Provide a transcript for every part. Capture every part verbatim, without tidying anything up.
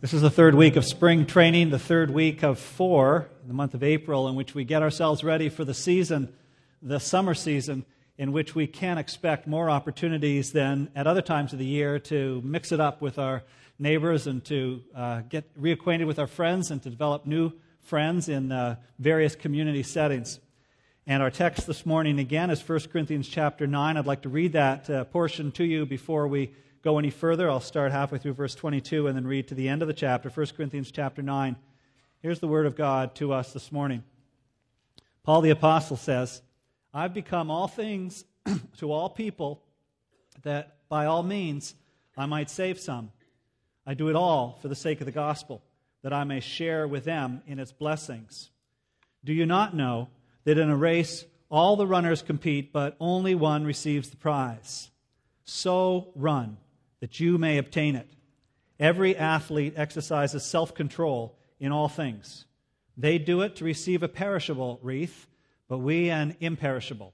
This is the third week of spring training, the third week of four, in the month of April, in which we get ourselves ready for the season, the summer season, in which we can expect more opportunities than at other times of the year to mix it up with our neighbors and to uh, get reacquainted with our friends and to develop new friends in uh, various community settings. And our text this morning again is First Corinthians chapter nine. I'd like to read that uh, portion to you before we go any further. I'll start halfway through verse twenty-two and then read to the end of the chapter, First Corinthians chapter nine. Here's the word of God to us this morning. Paul the Apostle says, I've become all things to all people, that by all means I might save some. I do it all for the sake of the gospel, that I may share with them in its blessings. Do you not know that in a race all the runners compete, but only one receives the prize? So run, that you may obtain it. Every athlete exercises self-control in all things. They do it to receive a perishable wreath, but we an imperishable.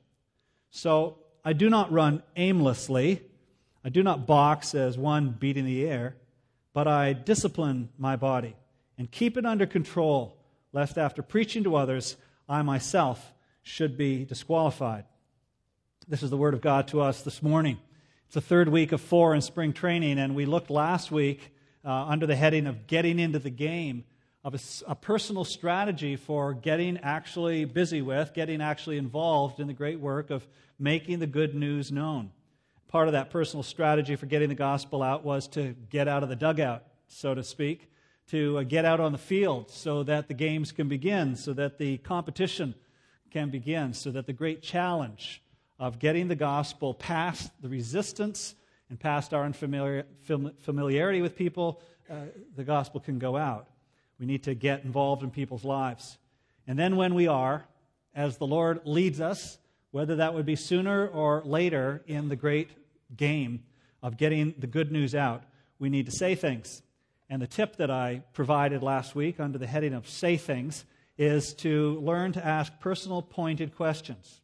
So I do not run aimlessly. I do not box as one beating the air, but I discipline my body and keep it under control, lest after preaching to others, I myself should be disqualified. This is the word of God to us this morning. It's the third week of four in spring training, and we looked last week uh, under the heading of getting into the game, of a, a personal strategy for getting actually busy with, getting actually involved in the great work of making the good news known. Part of that personal strategy for getting the gospel out was to get out of the dugout, so to speak, to uh, get out on the field so that the games can begin, so that the competition can begin, so that the great challenge of getting the gospel past the resistance and past our unfamiliar, familiarity with people, uh, the gospel can go out. We need to get involved in people's lives. And then when we are, as the Lord leads us, whether that would be sooner or later in the great game of getting the good news out, we need to say things. And the tip that I provided last week under the heading of say things is to learn to ask personal, pointed questions.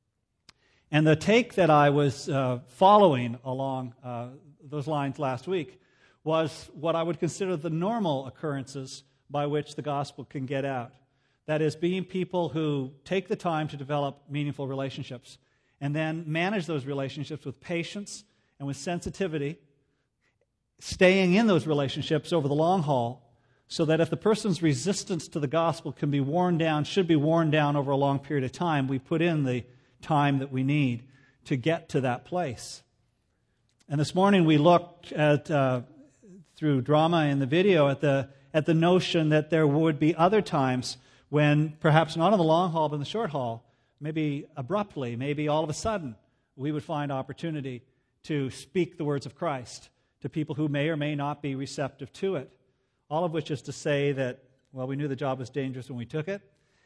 And the take that I was uh, following along uh, those lines last week was what I would consider the normal occurrences by which the gospel can get out. That is, being people who take the time to develop meaningful relationships and then manage those relationships with patience and with sensitivity, staying in those relationships over the long haul, so that if the person's resistance to the gospel can be worn down, should be worn down over a long period of time, we put in the time that we need to get to that place. And this morning we looked at, uh, through drama in the video, at the at the notion that there would be other times when, perhaps not in the long haul but in the short haul, maybe abruptly, maybe all of a sudden, we would find opportunity to speak the words of Christ to people who may or may not be receptive to it. All of which is to say that, well, we knew the job was dangerous when we took it,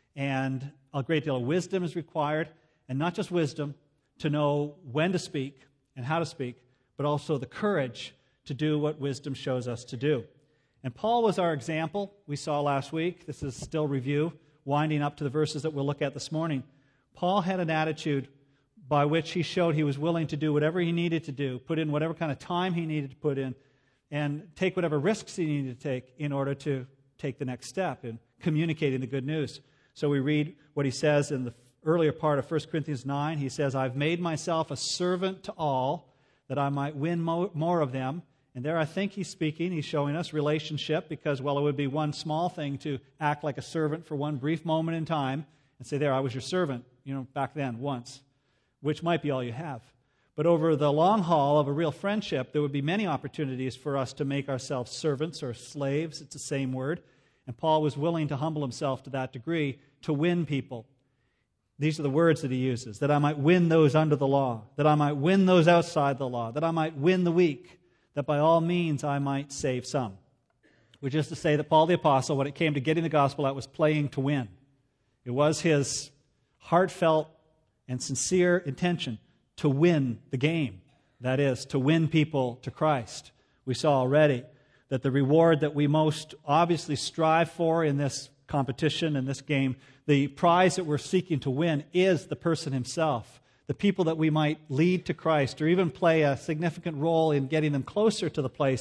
and a great deal of wisdom is required, and not just wisdom to know when to speak and how to speak, but also the courage to do what wisdom shows us to do. And Paul was our example, we saw last week. This is still review, winding up to the verses that we'll look at this morning. Paul had an attitude by which he showed he was willing to do whatever he needed to do, put in whatever kind of time he needed to put in, and take whatever risks he needed to take in order to take the next step in communicating the good news. So we read what he says in the earlier part of First Corinthians nine. He says, I've made myself a servant to all, that I might win mo- more of them. And there I think he's speaking, he's showing us relationship, because, well, it would be one small thing to act like a servant for one brief moment in time and say, there, I was your servant, you know, back then, once, which might be all you have. But over the long haul of a real friendship, there would be many opportunities for us to make ourselves servants or slaves. It's the same word. And Paul was willing to humble himself to that degree to win people. These are the words that he uses, that I might win those under the law, that I might win those outside the law, that I might win the weak, that by all means I might save some. Which is to say that Paul the Apostle, when it came to getting the gospel out, was playing to win. It was his heartfelt and sincere intention to win the game. That is, to win people to Christ. We saw already that the reward that we most obviously strive for in this competition, in this game, the prize that we're seeking to win is the person himself. The people that we might lead to Christ or even play a significant role in getting them closer to the place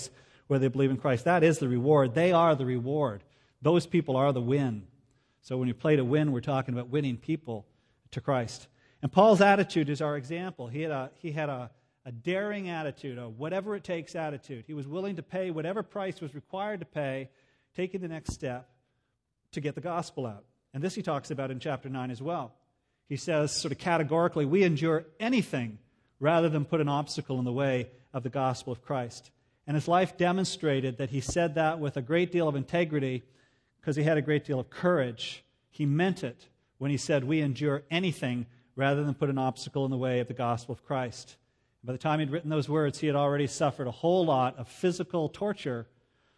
whether they believe in Christ. That is the reward. They are the reward. Those people are the win. So when you play to win, we're talking about winning people to Christ. And Paul's attitude is our example. He had a, he had a, a daring attitude, a whatever it takes attitude. He was willing to pay whatever price was required to pay, taking the next step to get the gospel out. And this he talks about in chapter nine as well. He says sort of categorically, we endure anything rather than put an obstacle in the way of the gospel of Christ. And his life demonstrated that he said that with a great deal of integrity because he had a great deal of courage. He meant it when he said, we endure anything rather than put an obstacle in the way of the gospel of Christ. By the time he'd written those words, he had already suffered a whole lot of physical torture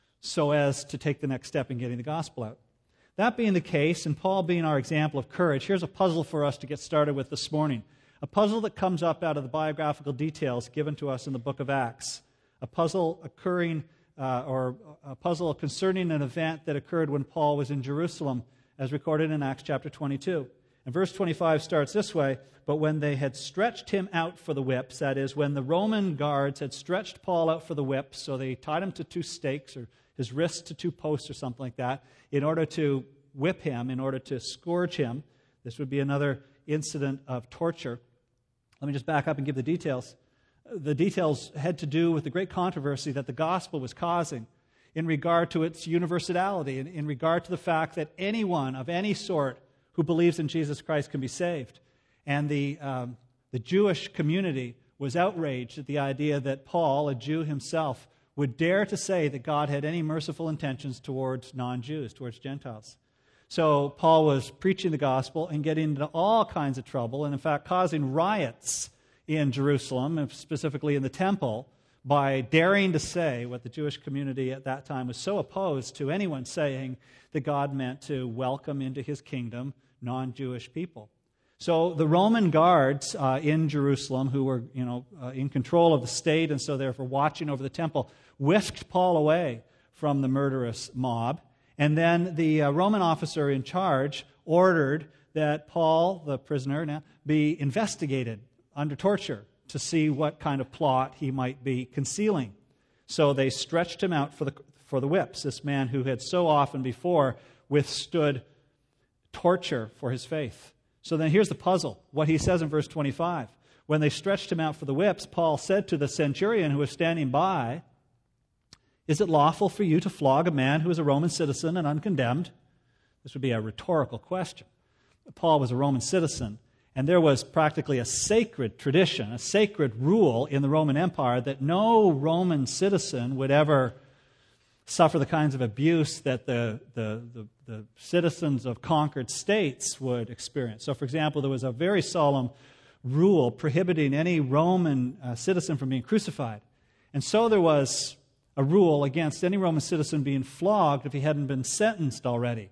so as to take the next step in getting the gospel out. That being the case, and Paul being our example of courage, here's a puzzle for us to get started with this morning. A puzzle that comes up out of the biographical details given to us in the book of Acts. A puzzle occurring, uh, or a puzzle concerning an event that occurred when Paul was in Jerusalem, as recorded in Acts chapter twenty-two. And verse twenty-five starts this way, but when they had stretched him out for the whips, that is, when the Roman guards had stretched Paul out for the whips, so they tied him to two stakes, or his wrists to two posts or something like that, in order to whip him, in order to scourge him. This would be another incident of torture. Let me just back up and give the details. The details had to do with the great controversy that the gospel was causing in regard to its universality, in, in regard to the fact that anyone of any sort who believes in Jesus Christ can be saved. And the, um, the Jewish community was outraged at the idea that Paul, a Jew himself, would dare to say that God had any merciful intentions towards non-Jews, towards Gentiles. So Paul was preaching the gospel and getting into all kinds of trouble, and in fact causing riots in Jerusalem, and specifically in the temple, by daring to say what the Jewish community at that time was so opposed to anyone saying that God meant to welcome into his kingdom non-Jewish people. So the Roman guards uh, in Jerusalem, who were, you know, uh, in control of the state and so therefore watching over the temple, whisked Paul away from the murderous mob. And then the uh, Roman officer in charge ordered that Paul, the prisoner, now, be investigated under torture to see what kind of plot he might be concealing. So they stretched him out for the for the whips, this man who had so often before withstood torture for his faith. So then here's the puzzle, what he says in verse twenty-five. When they stretched him out for the whips, Paul said to the centurion who was standing by, "Is it lawful for you to flog a man who is a Roman citizen and uncondemned?" This would be a rhetorical question. Paul was a Roman citizen, and there was practically a sacred tradition, a sacred rule in the Roman Empire that no Roman citizen would ever suffer the kinds of abuse that the, the, the, the citizens of conquered states would experience. So, for example, there was a very solemn rule prohibiting any Roman uh, citizen from being crucified. And so there was a rule against any Roman citizen being flogged if he hadn't been sentenced already.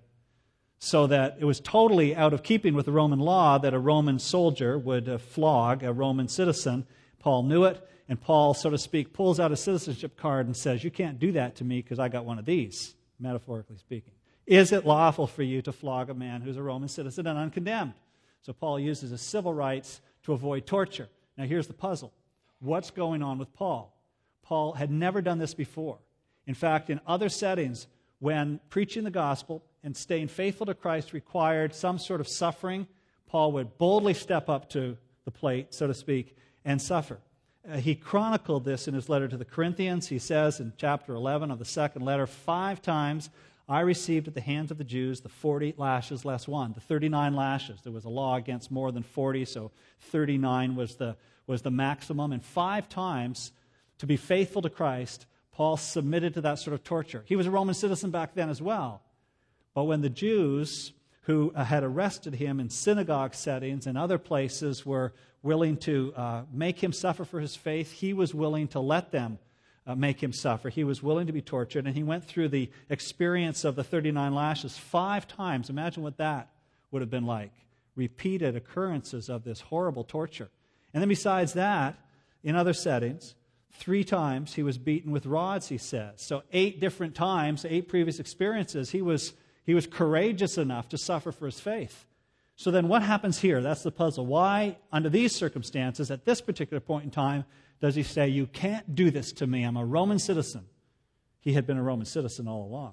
So that it was totally out of keeping with the Roman law that a Roman soldier would uh, flog a Roman citizen. Paul knew it, and Paul, so to speak, pulls out a citizenship card and says, "You can't do that to me because I got one of these," metaphorically speaking. "Is it lawful for you to flog a man who's a Roman citizen and uncondemned?" So Paul uses his civil rights to avoid torture. Now here's the puzzle. What's going on with Paul? Paul had never done this before. In fact, in other settings, when preaching the gospel and staying faithful to Christ required some sort of suffering, Paul would boldly step up to the plate, so to speak, and suffer. Uh, he chronicled this in his letter to the Corinthians. He says in chapter eleven of the second letter, "Five times I received at the hands of the Jews the forty lashes less one," the thirty-nine lashes. There was a law against more than forty, so thirty-nine was the, was the maximum. And five times, to be faithful to Christ, Paul submitted to that sort of torture. He was a Roman citizen back then as well. But when the Jews who had arrested him in synagogue settings and other places were willing to uh, make him suffer for his faith, he was willing to let them uh, make him suffer. He was willing to be tortured, and he went through the experience of the thirty-nine lashes five times. Imagine what that would have been like. Repeated occurrences of this horrible torture. And then besides that, in other settings, three times he was beaten with rods, he says. So eight different times, eight previous experiences, he was he was courageous enough to suffer for his faith. So then what happens here? That's the puzzle. Why, under these circumstances, at this particular point in time, does he say, "You can't do this to me. I'm a Roman citizen"? he had been a Roman citizen all along.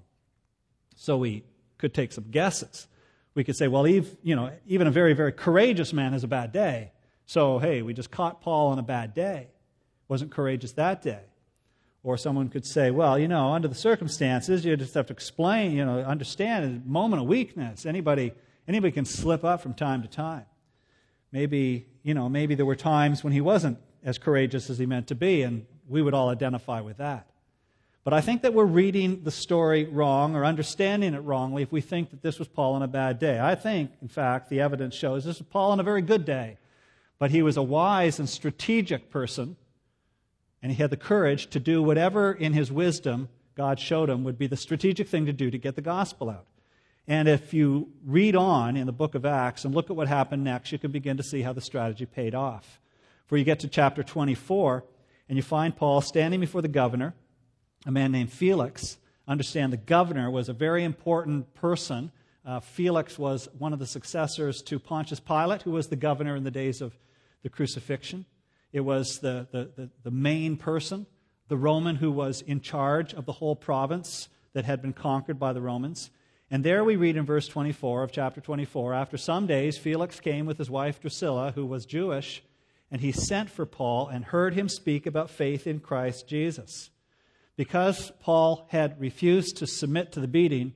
So we could take some guesses. We could say, well, Eve, you know, even a very, very courageous man has a bad day. So, hey, we just caught Paul on a bad day. Wasn't courageous that day. Or someone could say, well, you know, under the circumstances, you just have to explain, you know, understand a moment of weakness. Anybody, anybody can slip up from time to time. Maybe, you know, maybe there were times when he wasn't as courageous as he meant to be, and we would all identify with that. But I think that we're reading the story wrong or understanding it wrongly if we think that this was Paul on a bad day. I think, in fact, the evidence shows this was Paul on a very good day. But he was a wise and strategic person, and he had the courage to do whatever in his wisdom God showed him would be the strategic thing to do to get the gospel out. And if you read on in the book of Acts and look at what happened next, you can begin to see how the strategy paid off. For you get to chapter twenty-four, and you find Paul standing before the governor, a man named Felix. Understand the governor was a very important person. Uh, Felix was one of the successors to Pontius Pilate, who was the governor in the days of the crucifixion. It was the, the, the, the main person, the Roman who was in charge of the whole province that had been conquered by the Romans. And there we read in verse twenty-four of chapter twenty-four, after some days Felix came with his wife Drusilla, who was Jewish, and he sent for Paul and heard him speak about faith in Christ Jesus. Because Paul had refused to submit to the beating,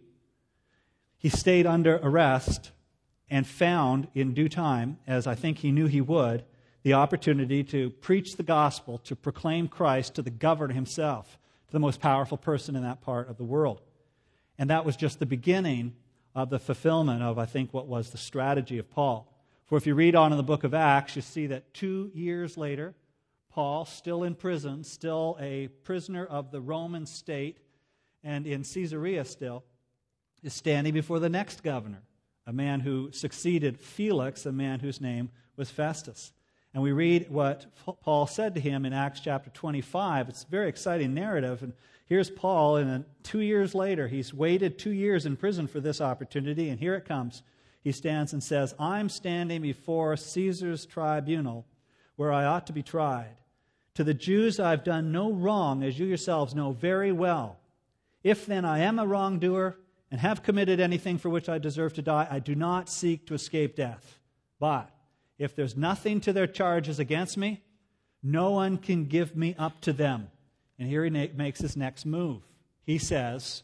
he stayed under arrest and found in due time, as I think he knew he would, the opportunity to preach the gospel, to proclaim Christ to the governor himself, to the most powerful person in that part of the world. And that was just the beginning of the fulfillment of, I think, what was the strategy of Paul. For if you read on in the book of Acts, you see that two years later, Paul, still in prison, still a prisoner of the Roman state, and in Caesarea still, is standing before the next governor, a man who succeeded Felix, a man whose name was Festus. And we read what Paul said to him in Acts chapter twenty-five. It's a very exciting narrative. And here's Paul, and two years later, he's waited two years in prison for this opportunity, and here it comes. He stands and says, I'm standing before Caesar's tribunal where I ought to be tried. To the Jews I've done no wrong, as you yourselves know very well. If then I am a wrongdoer and have committed anything for which I deserve to die, I do not seek to escape death. But if there's nothing to their charges against me, no one can give me up to them. And here he na- makes his next move. He says,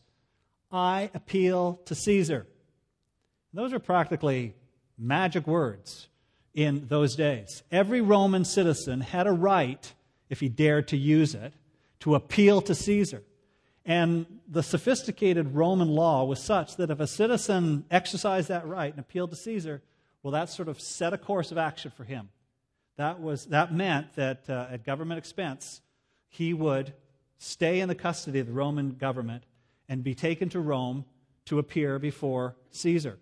I appeal to Caesar. Those are practically magic words in those days. Every Roman citizen had a right, if he dared to use it, to appeal to Caesar. And the sophisticated Roman law was such that if a citizen exercised that right and appealed to Caesar, well, that sort of set a course of action for him. That was that meant that uh, at government expense, he would stay in the custody of the Roman government and be taken to Rome to appear before Caesar.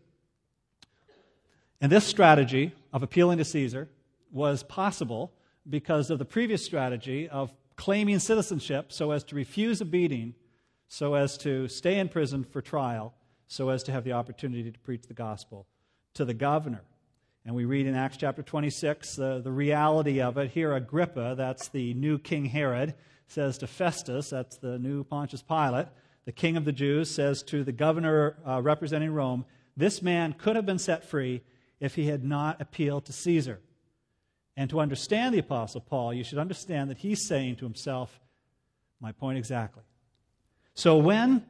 And this strategy of appealing to Caesar was possible because of the previous strategy of claiming citizenship so as to refuse a beating, so as to stay in prison for trial, so as to have the opportunity to preach the gospel to the governor. And we read in Acts chapter twenty-six uh, the reality of it. Here Agrippa, that's the new King Herod, says to Festus, that's the new Pontius Pilate, the king of the Jews, says to the governor uh, representing Rome, this man could have been set free if he had not appealed to Caesar. And to understand the Apostle Paul, you should understand that he's saying to himself, my point exactly. So when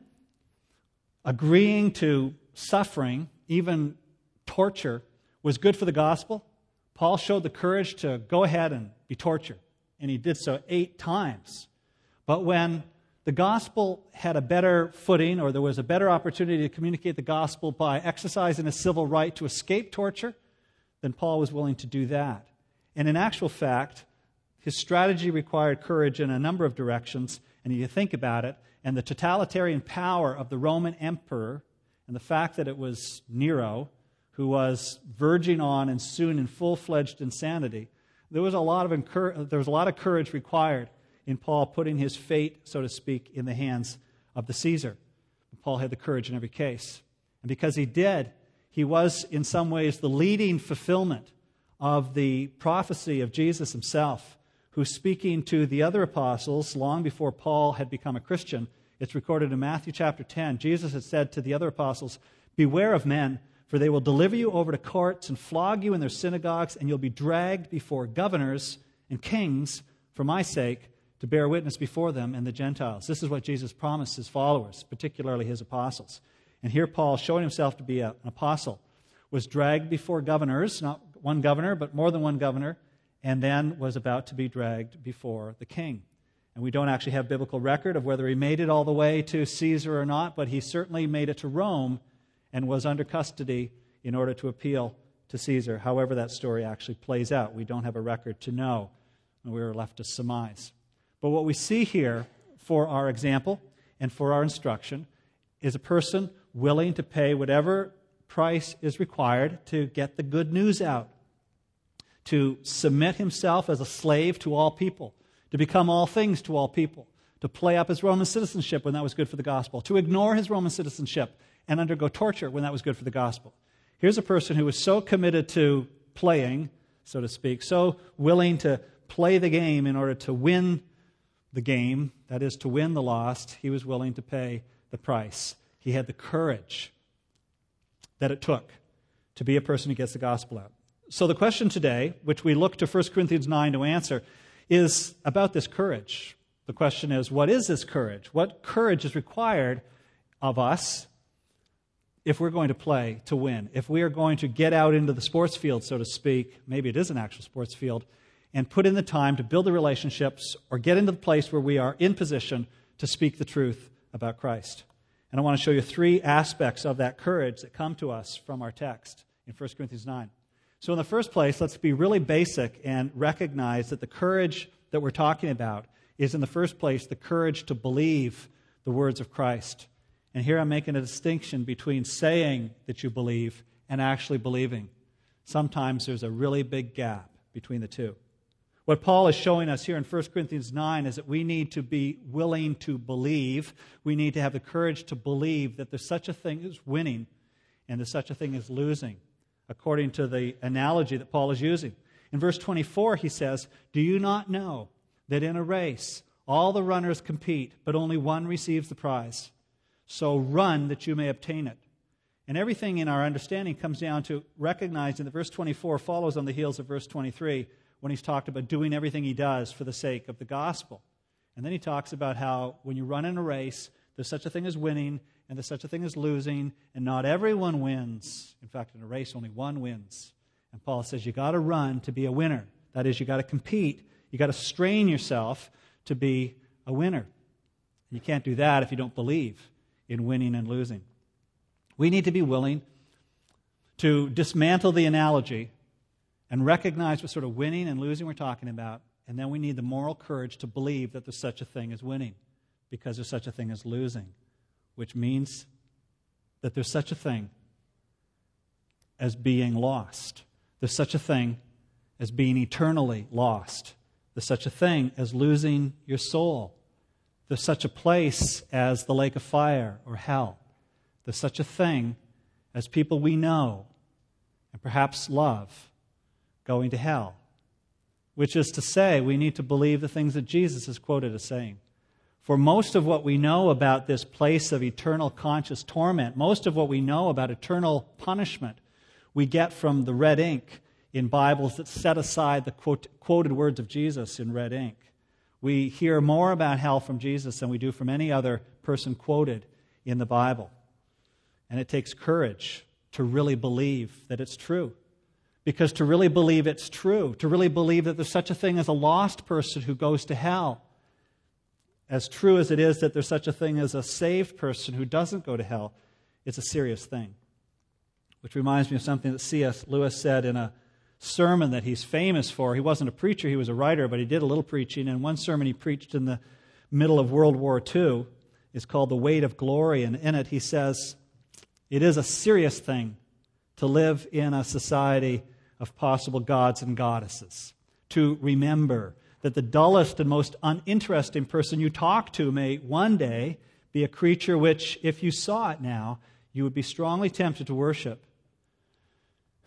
agreeing to suffering, even torture, was good for the gospel, Paul showed the courage to go ahead and be tortured. And he did so eight times. But when the gospel had a better footing, or there was a better opportunity to communicate the gospel by exercising a civil right to escape torture, then Paul was willing to do that. And in actual fact, his strategy required courage in a number of directions. And you think about it, and the totalitarian power of the Roman emperor, and the fact that it was Nero, who was verging on and soon in full-fledged insanity, there was a lot of incur- there was a lot of courage required in Paul putting his fate, so to speak, in the hands of the Caesar. Paul had the courage in every case. And because he did, he was in some ways the leading fulfillment of the prophecy of Jesus himself, who, speaking to the other apostles long before Paul had become a Christian, it's recorded in Matthew chapter ten, Jesus had said to the other apostles, "Beware of men, for they will deliver you over to courts and flog you in their synagogues, and you'll be dragged before governors and kings for my sake to bear witness before them and the Gentiles." This is what Jesus promised his followers, particularly his apostles. And here Paul, showing himself to be a, an apostle, was dragged before governors, not one governor, but more than one governor, and then was about to be dragged before the king. And we don't actually have biblical record of whether he made it all the way to Caesar or not, but he certainly made it to Rome and was under custody in order to appeal to Caesar. However that story actually plays out, we don't have a record to know, and we are left to surmise. But what we see here for our example and for our instruction is a person willing to pay whatever price is required to get the good news out, to submit himself as a slave to all people, to become all things to all people, to play up his Roman citizenship when that was good for the gospel, to ignore his Roman citizenship and undergo torture when that was good for the gospel. Here's a person who was so committed to playing, so to speak, so willing to play the game in order to win the game, that is, to win the lost, he was willing to pay the price. He had the courage that it took to be a person who gets the gospel out. So the question today, which we look to First Corinthians nine to answer, is about this courage. The question is, what is this courage? What courage is required of us if we're going to play to win? If we are going to get out into the sports field, so to speak, maybe it is an actual sports field, and put in the time to build the relationships or get into the place where we are in position to speak the truth about Christ. And I want to show you three aspects of that courage that come to us from our text in First Corinthians nine. So in the first place, let's be really basic and recognize that the courage that we're talking about is, in the first place, the courage to believe the words of Christ. And here I'm making a distinction between saying that you believe and actually believing. Sometimes there's a really big gap between the two. What Paul is showing us here in First Corinthians nine is that we need to be willing to believe. We need to have the courage to believe that there's such a thing as winning and there's such a thing as losing, according to the analogy that Paul is using. In verse twenty-four, he says, "Do you not know that in a race all the runners compete, but only one receives the prize? So run that you may obtain it." And everything in our understanding comes down to recognizing that verse twenty-four follows on the heels of verse twenty-three, when he's talked about doing everything he does for the sake of the gospel. And then he talks about how when you run in a race, there's such a thing as winning, and there's such a thing as losing, and not everyone wins. In fact, in a race, only one wins. And Paul says you got to run to be a winner. That is, you got to compete. You got to strain yourself to be a winner. You can't do that if you don't believe in winning and losing. We need to be willing to dismantle the analogy and recognize what sort of winning and losing we're talking about, and then we need the moral courage to believe that there's such a thing as winning, because there's such a thing as losing, which means that there's such a thing as being lost. There's such a thing as being eternally lost. There's such a thing as losing your soul. There's such a place as the lake of fire or hell. There's such a thing as people we know and perhaps love going to hell, which is to say we need to believe the things that Jesus is quoted as saying. For most of what we know about this place of eternal conscious torment, most of what we know about eternal punishment, we get from the red ink in Bibles that set aside the quote, quoted words of Jesus in red ink. We hear more about hell from Jesus than we do from any other person quoted in the Bible. And it takes courage to really believe that it's true. Because to really believe it's true, to really believe that there's such a thing as a lost person who goes to hell, as true as it is that there's such a thing as a saved person who doesn't go to hell, it's a serious thing. Which reminds me of something that C S Lewis said in a sermon that he's famous for. He wasn't a preacher, he was a writer, but he did a little preaching. And one sermon he preached in the middle of World War Two is called The Weight of Glory. And in it he says, it is a serious thing to live in a society of possible gods and goddesses. To remember that the dullest and most uninteresting person you talk to may one day be a creature which, if you saw it now, you would be strongly tempted to worship.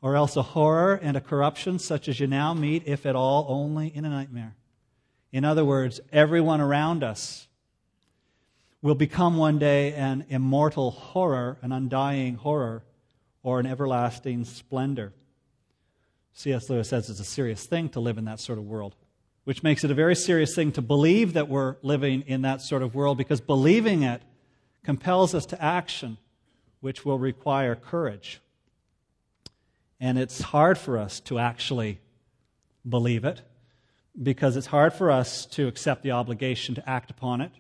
or else a horror and a corruption such as you now meet, if at all, only in a nightmare. In other words, everyone around us will become one day an immortal horror, an undying horror, or an everlasting splendor. C S Lewis says it's a serious thing to live in that sort of world, which makes it a very serious thing to believe that we're living in that sort of world, because believing it compels us to action, which will require courage. And it's hard for us to actually believe it, because it's hard for us to accept the obligation to act upon it.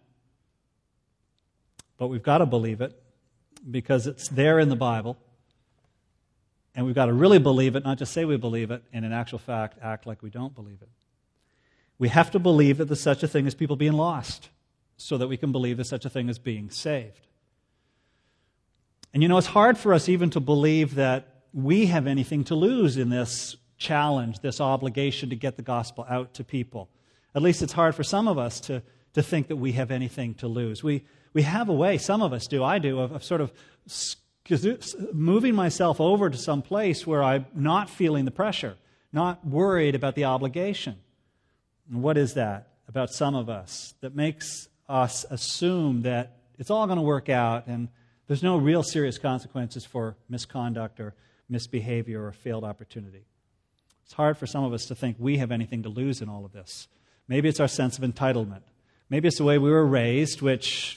But we've got to believe it, because it's there in the Bible. And we've got to really believe it, not just say we believe it, and in actual fact, act like we don't believe it. We have to believe that there's such a thing as people being lost, so that we can believe there's such a thing as being saved. And you know, it's hard for us even to believe that we have anything to lose in this challenge, this obligation to get the gospel out to people. At least it's hard for some of us to, to think that we have anything to lose. We we have a way, some of us do, I do, of, of sort of moving myself over to some place where I'm not feeling the pressure, not worried about the obligation. And what is that about some of us that makes us assume that it's all going to work out and there's no real serious consequences for misconduct or misbehavior or failed opportunity? It's hard for some of us to think we have anything to lose in all of this. Maybe it's our sense of entitlement. Maybe it's the way we were raised, which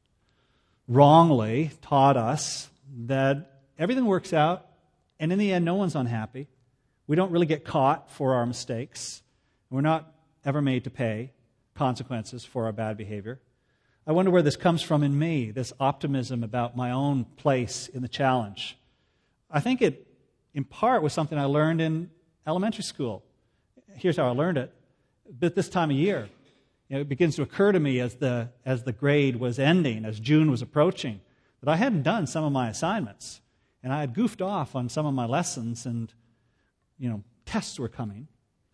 wrongly taught us that everything works out, and in the end, no one's unhappy. We don't really get caught for our mistakes. We're not ever made to pay consequences for our bad behavior. I wonder where this comes from in me, this optimism about my own place in the challenge. I think it, in part, was something I learned in elementary school. Here's how I learned it. But this time of year, you know, it begins to occur to me as the as the grade was ending, as June was approaching, that I hadn't done some of my assignments, and I had goofed off on some of my lessons, and you know, tests were coming.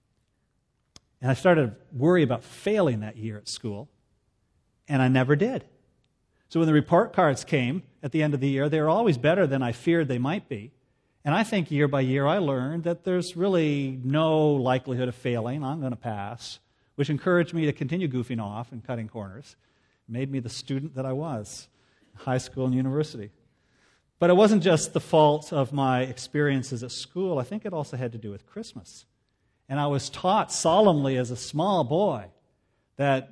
And I started to worry about failing that year at school, and I never did. So when the report cards came at the end of the year, they were always better than I feared they might be. And I think year by year I learned that there's really no likelihood of failing. I'm going to pass, which encouraged me to continue goofing off and cutting corners. It made me the student that I was in high school and university. But it wasn't just the fault of my experiences at school. I think it also had to do with Christmas. And I was taught solemnly as a small boy that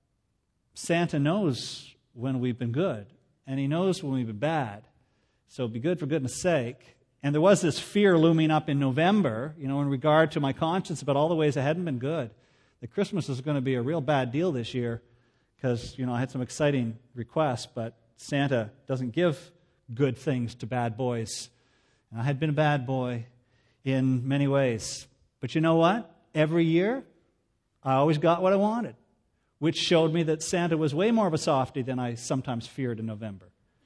Santa knows when we've been good, and he knows when we've been bad. So be good for goodness sake. And there was this fear looming up in November, you know, in regard to my conscience about all the ways I hadn't been good. That Christmas was going to be a real bad deal this year because, you know, I had some exciting requests, but Santa doesn't give good things to bad boys. And I had been a bad boy in many ways. But you know what? Every year, I always got what I wanted, which showed me that Santa was way more of a softie than I sometimes feared in November,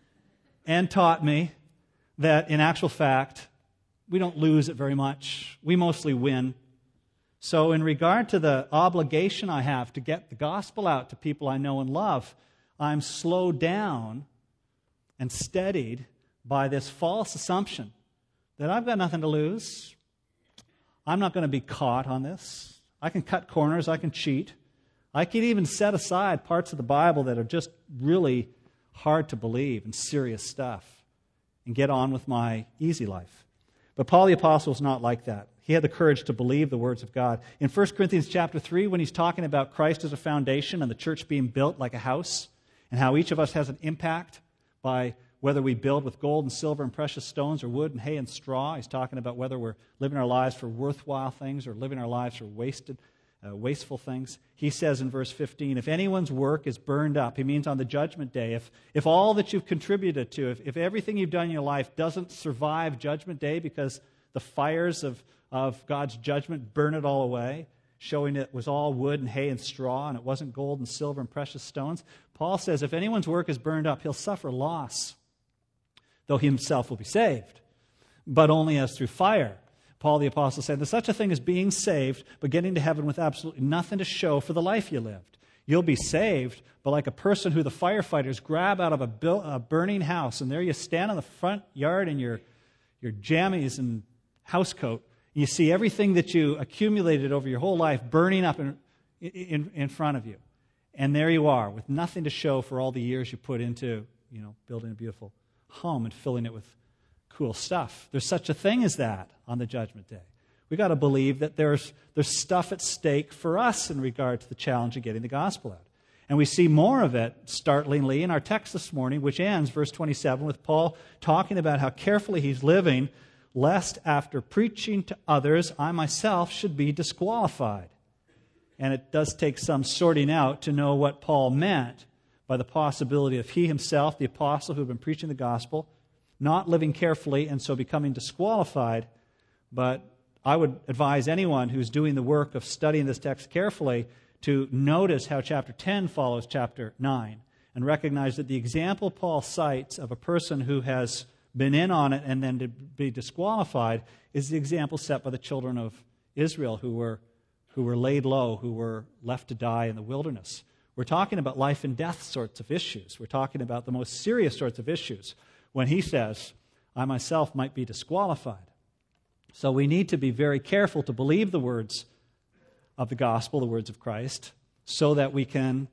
and taught me that in actual fact, we don't lose it very much. We mostly win. So in regard to the obligation I have to get the gospel out to people I know and love, I'm slowed down and steadied by this false assumption that I've got nothing to lose. I'm not going to be caught on this. I can cut corners. I can cheat. I can even set aside parts of the Bible that are just really hard to believe and serious stuff and get on with my easy life. But Paul the Apostle is not like that. He had the courage to believe the words of God. In First Corinthians chapter three, when he's talking about Christ as a foundation and the church being built like a house, and how each of us has an impact by whether we build with gold and silver and precious stones or wood and hay and straw, he's talking about whether we're living our lives for worthwhile things or living our lives for wasted Uh, wasteful things. He says in verse fifteen, if anyone's work is burned up, he means on the judgment day, if, if all that you've contributed to, if, if everything you've done in your life doesn't survive judgment day because the fires of, of God's judgment burn it all away, showing it was all wood and hay and straw and it wasn't gold and silver and precious stones, Paul says if anyone's work is burned up, he'll suffer loss, though he himself will be saved, but only as through fire. Paul the Apostle said, there's such a thing as being saved, but getting to heaven with absolutely nothing to show for the life you lived. You'll be saved, but like a person who the firefighters grab out of a, bil- a burning house, and there you stand in the front yard in your, your jammies and house coat. You see everything that you accumulated over your whole life burning up in, in, in front of you. And there you are with nothing to show for all the years you put into, you know, building a beautiful home and filling it with cool stuff. There's such a thing as that on the Judgment Day. We've got to believe that there's, there's stuff at stake for us in regard to the challenge of getting the gospel out. And we see more of it, startlingly, in our text this morning, which ends, verse twenty-seven, with Paul talking about how carefully he's living, lest after preaching to others, I myself should be disqualified. And it does take some sorting out to know what Paul meant by the possibility of he himself, the apostle who had been preaching the gospel, not living carefully and so becoming disqualified. But I would advise anyone who's doing the work of studying this text carefully to notice how chapter ten follows chapter nine and recognize that the example Paul cites of a person who has been in on it and then to be disqualified is the example set by the children of Israel who were who were laid low, who were left to die in the wilderness. We're talking about life and death sorts of issues. We're talking about the most serious sorts of issues when he says, I myself might be disqualified. So we need to be very careful to believe the words of the gospel, the words of Christ, so that we can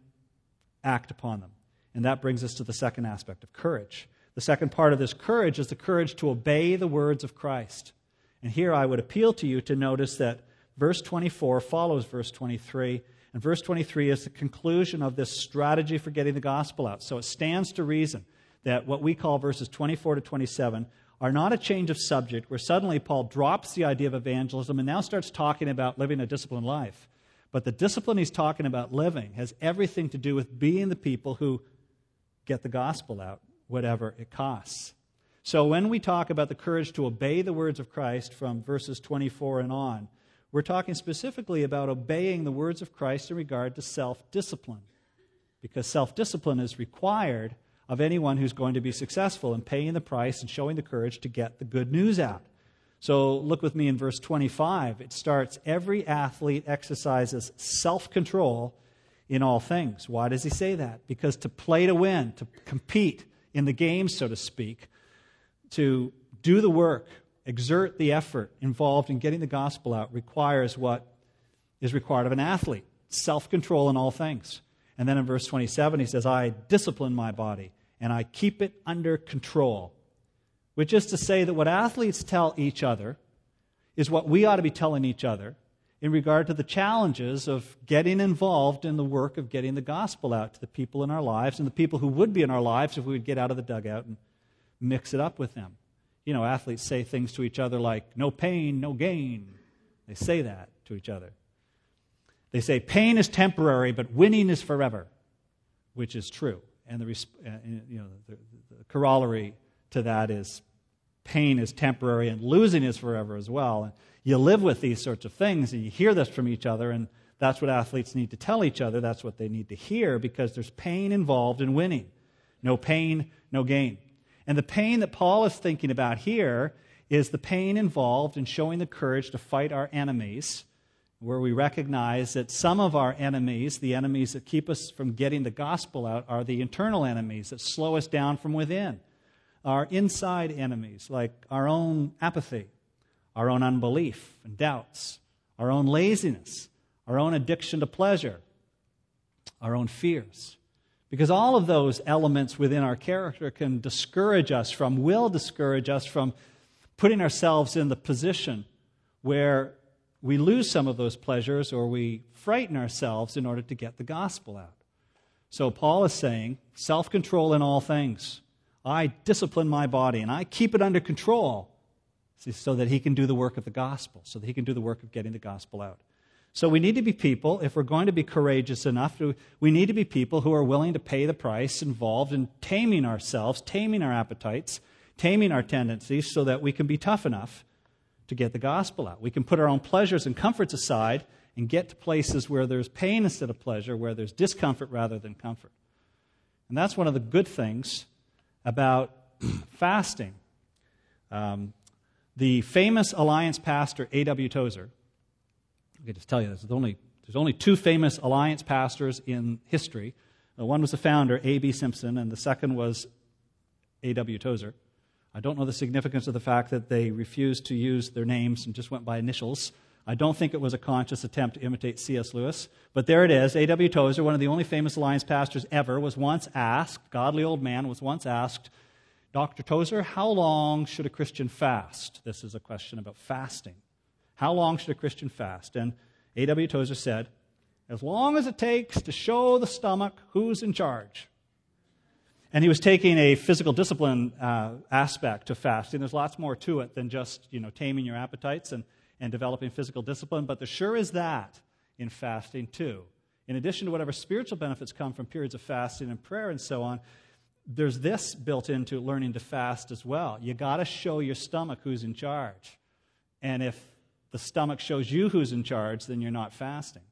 act upon them. And that brings us to the second aspect of courage. The second part of this courage is the courage to obey the words of Christ. And here I would appeal to you to notice that verse twenty-four follows verse twenty-three, and verse twenty-three is the conclusion of this strategy for getting the gospel out. So it stands to reason that what we call verses twenty-four to twenty-seven are not a change of subject where suddenly Paul drops the idea of evangelism and now starts talking about living a disciplined life. But the discipline he's talking about living has everything to do with being the people who get the gospel out, whatever it costs. So when we talk about the courage to obey the words of Christ from verses twenty-four and on, we're talking specifically about obeying the words of Christ in regard to self-discipline. Because self-discipline is required of anyone who's going to be successful in paying the price and showing the courage to get the good news out. So look with me in verse twenty-five. It starts, every athlete exercises self-control in all things. Why does he say that? Because to play to win, to compete in the game, so to speak, to do the work, exert the effort involved in getting the gospel out requires what is required of an athlete, self-control in all things. And then in verse twenty-seven, he says, I discipline my body and I keep it under control. Which is to say that what athletes tell each other is what we ought to be telling each other in regard to the challenges of getting involved in the work of getting the gospel out to the people in our lives and the people who would be in our lives if we would get out of the dugout and mix it up with them. You know, athletes say things to each other like, no pain, no gain. They say that to each other. They say pain is temporary, but winning is forever, which is true. And the uh, you know the, the, the corollary to that is pain is temporary and losing is forever as well. And you live with these sorts of things, and you hear this from each other, and that's what athletes need to tell each other. That's what they need to hear, because there's pain involved in winning. No pain, no gain. And the pain that Paul is thinking about here is the pain involved in showing the courage to fight our enemies, where we recognize that some of our enemies, the enemies that keep us from getting the gospel out, are the internal enemies that slow us down from within. Our inside enemies, like our own apathy, our own unbelief and doubts, our own laziness, our own addiction to pleasure, our own fears. Because all of those elements within our character can discourage us from, will discourage us from putting ourselves in the position where we lose some of those pleasures or we frighten ourselves in order to get the gospel out. So Paul is saying, self-control in all things. I discipline my body and I keep it under control so that he can do the work of the gospel, so that he can do the work of getting the gospel out. So we need to be people, if we're going to be courageous enough, to, we need to be people who are willing to pay the price involved in taming ourselves, taming our appetites, taming our tendencies so that we can be tough enough to get the gospel out. We can put our own pleasures and comforts aside and get to places where there's pain instead of pleasure, where there's discomfort rather than comfort. And that's one of the good things about fasting. Um, the famous Alliance pastor, A W Tozer, I can just tell you this, there's only, there's only two famous Alliance pastors in history. Uh, one was the founder, A B Simpson, and the second was A W Tozer. I don't know the significance of the fact that they refused to use their names and just went by initials. I don't think it was a conscious attempt to imitate C S Lewis. But there it is. A W Tozer, one of the only famous Alliance pastors ever, was once asked, godly old man, was once asked, Doctor Tozer, how long should a Christian fast? This is a question about fasting. How long should a Christian fast? And A W Tozer said, as long as it takes to show the stomach who's in charge. And he was taking a physical discipline uh, aspect to fasting. There's lots more to it than just, you know, taming your appetites and, and developing physical discipline, but there sure is that in fasting too. In addition to whatever spiritual benefits come from periods of fasting and prayer and so on, there's this built into learning to fast as well. You got to show your stomach who's in charge. And if the stomach shows you who's in charge, then you're not fasting.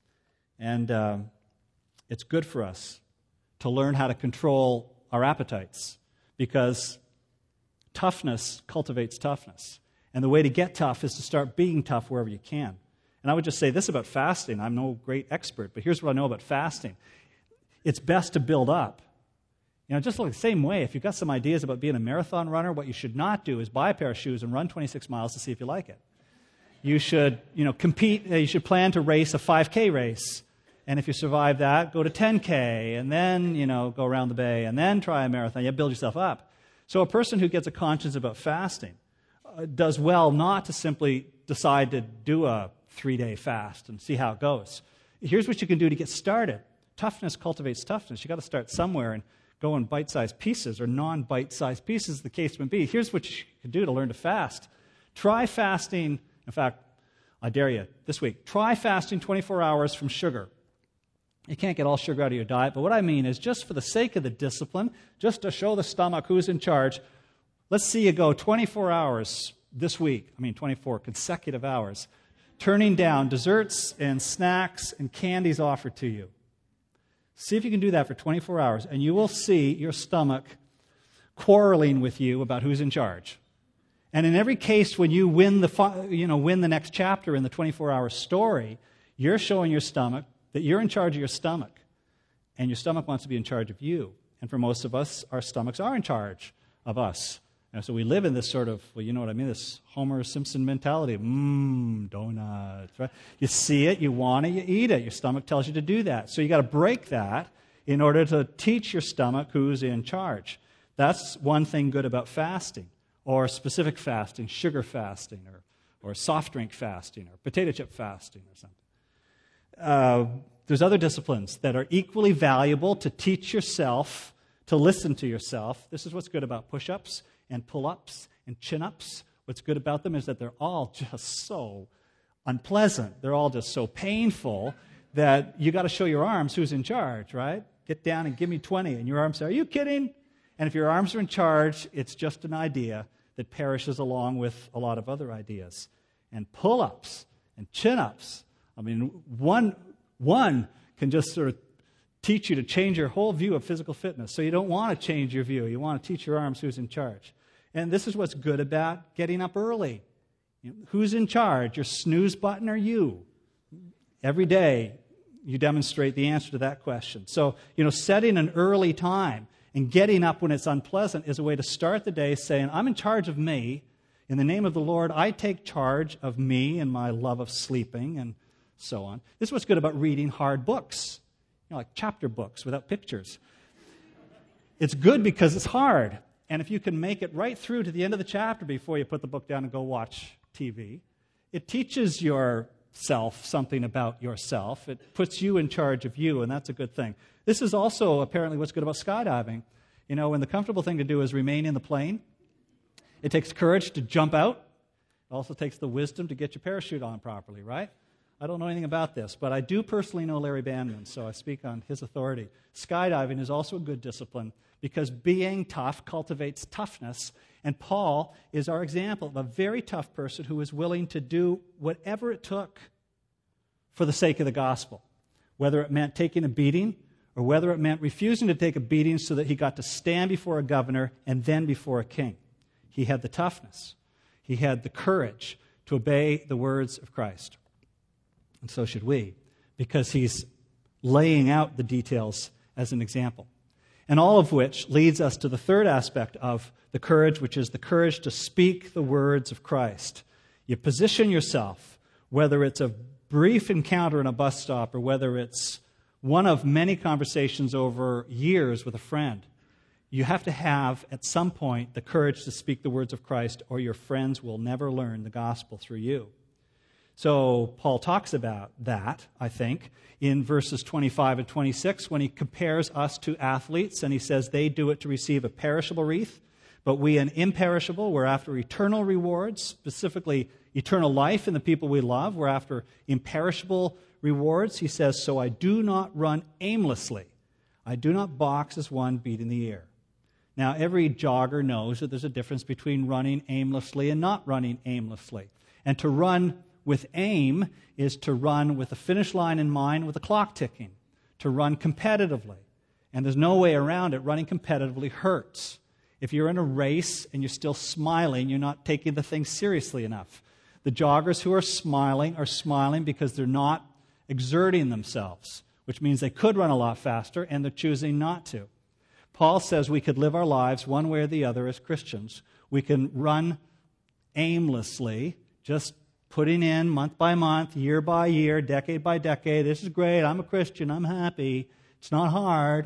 And uh, it's good for us to learn how to control our appetites, because toughness cultivates toughness. And the way to get tough is to start being tough wherever you can. And I would just say this about fasting. I'm no great expert, but here's what I know about fasting. It's best to build up. You know, just like the same way, if you've got some ideas about being a marathon runner, what you should not do is buy a pair of shoes and run twenty-six miles to see if you like it. You should, you know, compete, you should plan to race a five K race. And if you survive that, go to ten K, and then, you know, go around the bay, and then try a marathon. You build yourself up. So a person who gets a conscience about fasting uh, does well not to simply decide to do a three-day fast and see how it goes. Here's what you can do to get started. Toughness cultivates toughness. You've got to start somewhere and go in bite-sized pieces or non-bite-sized pieces, the case may be. Here's what you can do to learn to fast. Try fasting. In fact, I dare you this week. Try fasting twenty-four hours from sugar. You can't get all sugar out of your diet, but what I mean is just for the sake of the discipline, just to show the stomach who's in charge, let's see you go twenty-four hours this week, I mean twenty-four consecutive hours, turning down desserts and snacks and candies offered to you. See if you can do that for twenty-four hours, and you will see your stomach quarreling with you about who's in charge. And in every case, when you win the, you know, win the next chapter in the twenty-four hour story, you're showing your stomach that you're in charge of your stomach, and your stomach wants to be in charge of you. And for most of us, our stomachs are in charge of us. And so we live in this sort of, well, you know what I mean, this Homer Simpson mentality. Mmm, donuts, right? You see it, you want it, you eat it. Your stomach tells you to do that. So you got to break that in order to teach your stomach who's in charge. That's one thing good about fasting, or specific fasting, sugar fasting, or, or soft drink fasting, or potato chip fasting, or something. Uh, there's other disciplines that are equally valuable to teach yourself, to listen to yourself. This is what's good about push-ups and pull-ups and chin-ups. What's good about them is that they're all just so unpleasant. They're all just so painful that you got to show your arms who's in charge, right? Get down and give me twenty. And your arms say, are you kidding? And if your arms are in charge, it's just an idea that perishes along with a lot of other ideas. And pull-ups and chin-ups, I mean, one, one can just sort of teach you to change your whole view of physical fitness. So you don't want to change your view. You want to teach your arms who's in charge. And this is what's good about getting up early. You know, who's in charge, your snooze button or you? Every day you demonstrate the answer to that question. So, you know, setting an early time and getting up when it's unpleasant is a way to start the day saying, I'm in charge of me. In the name of the Lord, I take charge of me and my love of sleeping and so on. This is what's good about reading hard books, you know, like chapter books without pictures. It's good because it's hard. And if you can make it right through to the end of the chapter before you put the book down and go watch T V, it teaches yourself something about yourself. It puts you in charge of you, and that's a good thing. This is also apparently what's good about skydiving. You know, when the comfortable thing to do is remain in the plane, it takes courage to jump out. It also takes the wisdom to get your parachute on properly, right? I don't know anything about this, but I do personally know Larry Bandman, so I speak on his authority. Skydiving is also a good discipline because being tough cultivates toughness, and Paul is our example of a very tough person who was willing to do whatever it took for the sake of the gospel, whether it meant taking a beating or whether it meant refusing to take a beating so that he got to stand before a governor and then before a king. He had the toughness. He had the courage to obey the words of Christ. And so should we, because he's laying out the details as an example. And all of which leads us to the third aspect of the courage, which is the courage to speak the words of Christ. You position yourself, whether it's a brief encounter in a bus stop or whether it's one of many conversations over years with a friend. You have to have, at some point, the courage to speak the words of Christ, or your friends will never learn the gospel through you. So Paul talks about that, I think, in verses twenty-five and twenty-six when he compares us to athletes, and he says they do it to receive a perishable wreath, but we an imperishable. We're after eternal rewards, specifically eternal life in the people we love. We're after imperishable rewards. He says, so I do not run aimlessly. I do not box as one beating the air. Now, every jogger knows that there's a difference between running aimlessly and not running aimlessly. And to run with aim is to run with a finish line in mind, with a clock ticking, to run competitively. And there's no way around it. Running competitively hurts. If you're in a race and you're still smiling, you're not taking the thing seriously enough. The joggers who are smiling are smiling because they're not exerting themselves, which means they could run a lot faster, and they're choosing not to. Paul says we could live our lives one way or the other as Christians. We can run aimlessly, just putting in month by month, year by year, decade by decade. This is great. I'm a Christian. I'm happy. It's not hard.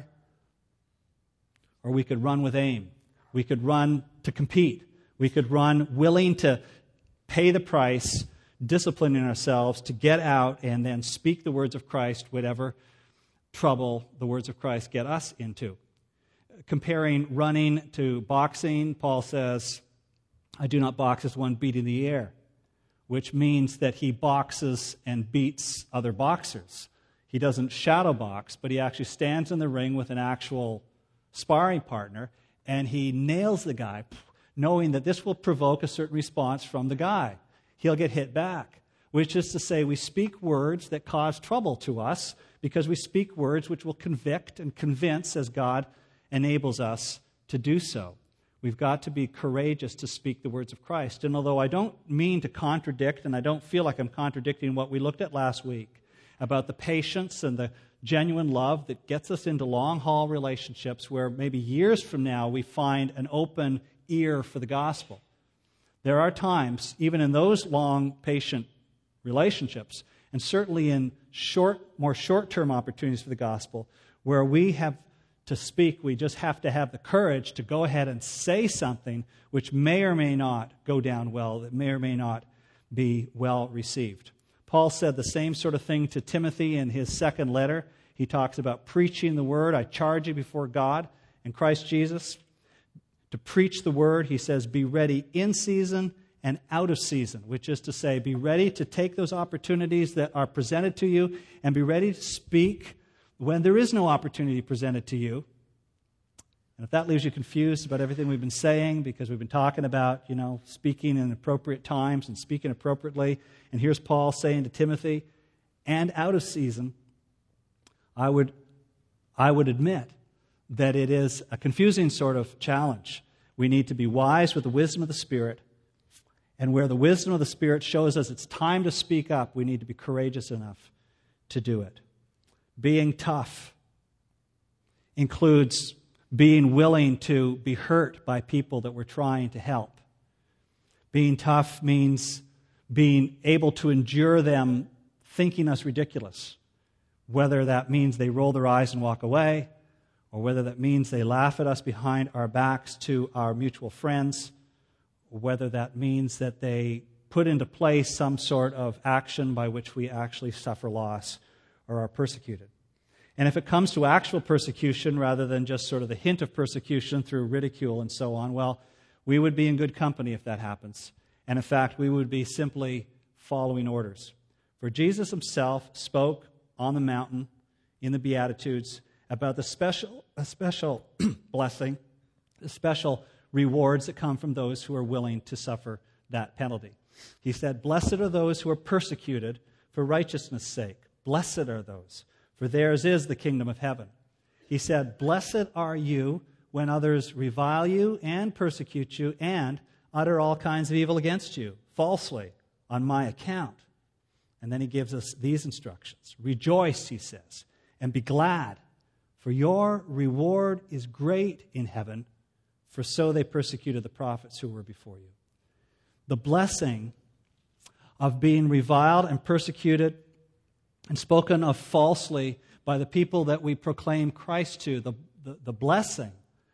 Or we could run with aim. We could run to compete. We could run willing to pay the price, disciplining ourselves to get out and then speak the words of Christ, whatever trouble the words of Christ get us into. Comparing running to boxing, Paul says, I do not box as one beating the air, which means that he boxes and beats other boxers. He doesn't shadow box, but he actually stands in the ring with an actual sparring partner, and he nails the guy, knowing that this will provoke a certain response from the guy. He'll get hit back, which is to say we speak words that cause trouble to us because we speak words which will convict and convince as God enables us to do so. We've got to be courageous to speak the words of Christ. And although I don't mean to contradict, and I don't feel like I'm contradicting what we looked at last week about the patience and the genuine love that gets us into long-haul relationships where maybe years from now we find an open ear for the gospel. There are times, even in those long, patient relationships, and certainly in short, more short-term opportunities for the gospel, where we have to speak, we just have to have the courage to go ahead and say something which may or may not go down well, that may or may not be well received. Paul said the same sort of thing to Timothy in his second letter. He talks about preaching the word. I charge you before God and Christ Jesus to preach the word. He says, be ready in season and out of season, which is to say, be ready to take those opportunities that are presented to you and be ready to speak when there is no opportunity presented to you. And if that leaves you confused about everything we've been saying, because we've been talking about, you know, speaking in appropriate times and speaking appropriately, and here's Paul saying to Timothy, and out of season, I would, I would admit that it is a confusing sort of challenge. We need to be wise with the wisdom of the Spirit, and where the wisdom of the Spirit shows us it's time to speak up, we need to be courageous enough to do it. Being tough includes being willing to be hurt by people that we're trying to help. Being tough means being able to endure them thinking us ridiculous, whether that means they roll their eyes and walk away, or whether that means they laugh at us behind our backs to our mutual friends, or whether that means that they put into place some sort of action by which we actually suffer loss or are persecuted. And if it comes to actual persecution rather than just sort of the hint of persecution through ridicule and so on, well, we would be in good company if that happens. And in fact, we would be simply following orders. For Jesus himself spoke on the mountain in the Beatitudes about the special, a special blessing, the special rewards that come from those who are willing to suffer that penalty. He said, blessed are those who are persecuted for righteousness' sake. Blessed are those, for theirs is the kingdom of heaven. He said, blessed are you when others revile you and persecute you and utter all kinds of evil against you, falsely, on my account. And then he gives us these instructions. Rejoice, he says, and be glad, For your reward is great in heaven, for so they persecuted the prophets who were before you. The blessing of being reviled and persecuted and spoken of falsely by the people that we proclaim Christ to, the, the, the blessing,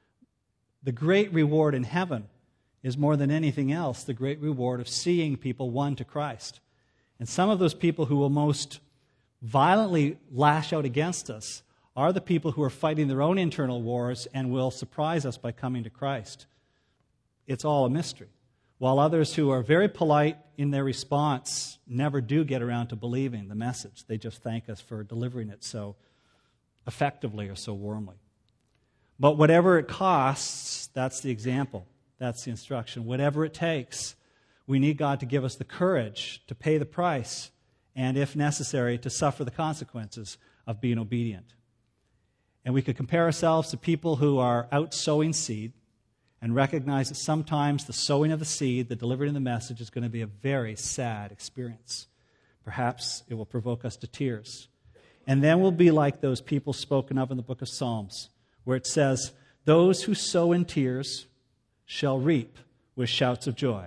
the great reward in heaven is more than anything else the great reward of seeing people won to Christ. And some of those people who will most violently lash out against us are the people who are fighting their own internal wars and will surprise us by coming to Christ. It's all a mystery. While others who are very polite in their response never do get around to believing the message. They just thank us for delivering it so effectively or so warmly. But whatever it costs, that's the example. That's the instruction. Whatever it takes, we need God to give us the courage to pay the price and, if necessary, to suffer the consequences of being obedient. And we could compare ourselves to people who are out sowing seed and recognize that sometimes the sowing of the seed, the delivering of the message, is going to be a very sad experience. Perhaps it will provoke us to tears. And then we'll be like those people spoken of in the book of Psalms, where it says, "Those who sow in tears shall reap with shouts of joy.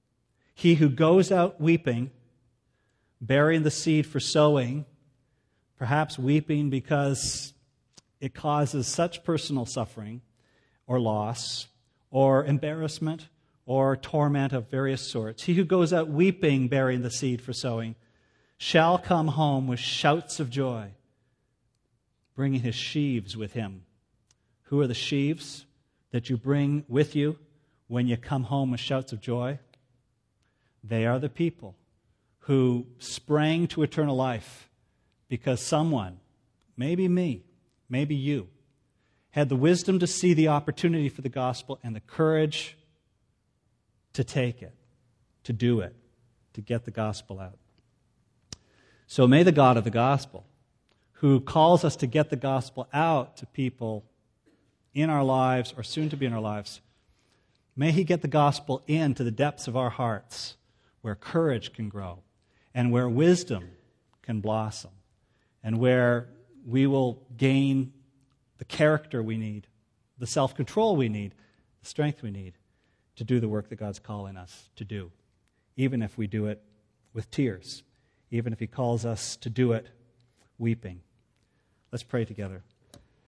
He who goes out weeping, bearing the seed for sowing," perhaps weeping because it causes such personal suffering or loss or embarrassment or torment of various sorts. He who goes out weeping, bearing the seed for sowing, shall come home with shouts of joy, bringing his sheaves with him. Who are the sheaves that you bring with you when you come home with shouts of joy? They are the people who sprang to eternal life because someone, maybe me, maybe you, had the wisdom to see the opportunity for the gospel and the courage to take it, to do it, to get the gospel out. So may the God of the gospel, who calls us to get the gospel out to people in our lives or soon to be in our lives, may he get the gospel into the depths of our hearts where courage can grow and where wisdom can blossom and where we will gain the character we need, the self-control we need, the strength we need to do the work that God's calling us to do, even if we do it with tears, even if he calls us to do it weeping. Let's pray together.